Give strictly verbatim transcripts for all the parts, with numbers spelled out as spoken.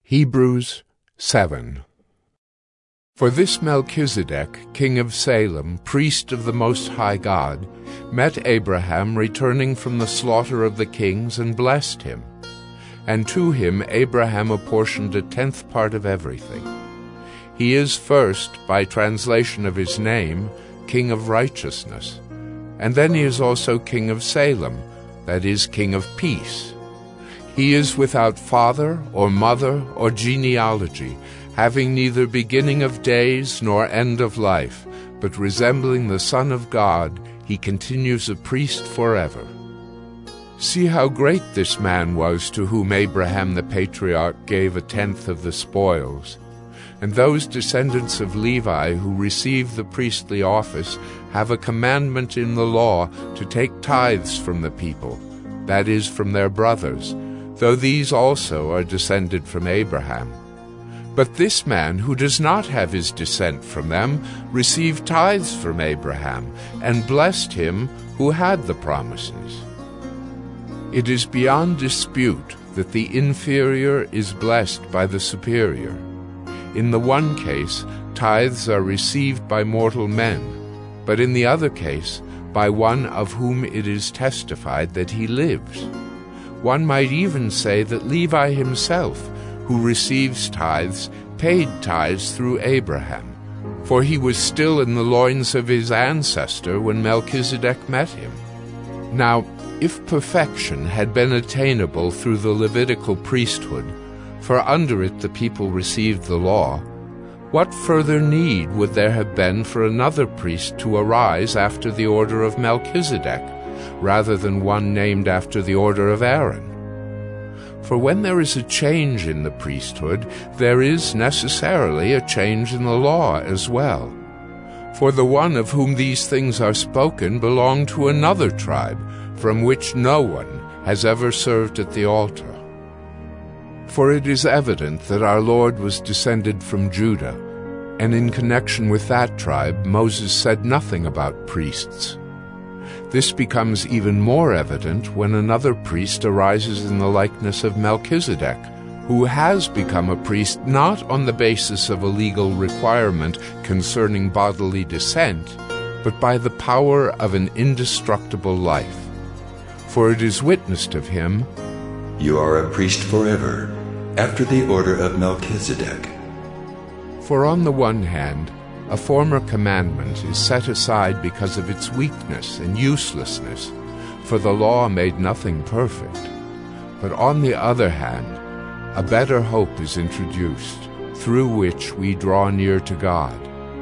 Hebrews seven. For this Melchizedek, king of Salem, priest of the Most High God, met Abraham returning from the slaughter of the kings, and blessed him. And to him Abraham apportioned a tenth part of everything. He is first, by translation of his name, King of Righteousness, and then he is also King of Salem, that is, King of Peace. He is without father or mother or genealogy, having neither beginning of days nor end of life, but resembling the Son of God, he continues a priest forever. See how great this man was, to whom Abraham the patriarch gave a tenth of the spoils. And those descendants of Levi who receive the priestly office have a commandment in the law to take tithes from the people, that is, from their brothers, though these also are descended from Abraham. But this man, who does not have his descent from them, received tithes from Abraham, and blessed him who had the promises. It is beyond dispute that the inferior is blessed by the superior. In the one case, tithes are received by mortal men, but in the other case, by one of whom it is testified that he lives. One might even say that Levi himself, who receives tithes, paid tithes through Abraham, for he was still in the loins of his ancestor when Melchizedek met him. Now, if perfection had been attainable through the Levitical priesthood, for under it the people received the law, what further need would there have been for another priest to arise after the order of Melchizedek, rather than one named after the order of Aaron? For when there is a change in the priesthood, there is necessarily a change in the law as well. For the one of whom these things are spoken belonged to another tribe, from which no one has ever served at the altar. For it is evident that our Lord was descended from Judah, and in connection with that tribe Moses said nothing about priests. This becomes even more evident when another priest arises in the likeness of Melchizedek, who has become a priest not on the basis of a legal requirement concerning bodily descent, but by the power of an indestructible life. For it is witnessed of him, "You are a priest forever, after the order of Melchizedek." For on the one hand, a former commandment is set aside because of its weakness and uselessness, for the law made nothing perfect. But on the other hand, a better hope is introduced, through which we draw near to God.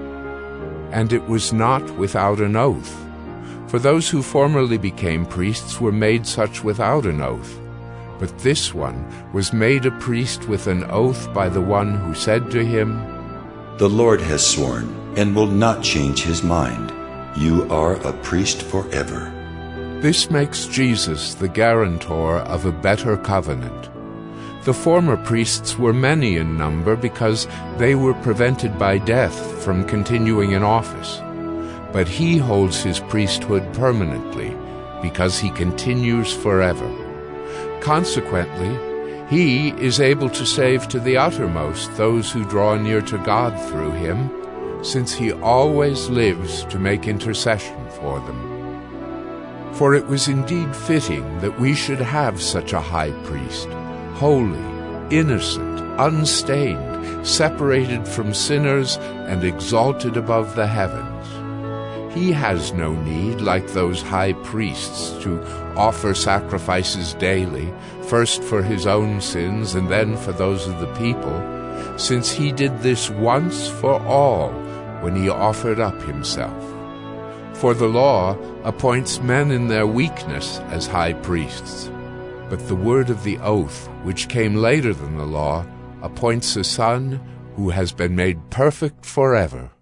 And it was not without an oath, for those who formerly became priests were made such without an oath. But this one was made a priest with an oath by the one who said to him, "The Lord has sworn, and will not change his mind. You are a priest forever." This makes Jesus the guarantor of a better covenant. The former priests were many in number because they were prevented by death from continuing in office. But he holds his priesthood permanently, because he continues forever. Consequently, he is able to save to the uttermost those who draw near to God through him, since he always lives to make intercession for them. For it was indeed fitting that we should have such a high priest, holy, innocent, unstained, separated from sinners, and exalted above the heavens. He has no need, like those high priests, to offer sacrifices daily, first for his own sins and then for those of the people, since he did this once for all when he offered up himself. For the law appoints men in their weakness as high priests, but the word of the oath, which came later than the law, appoints a son who has been made perfect forever.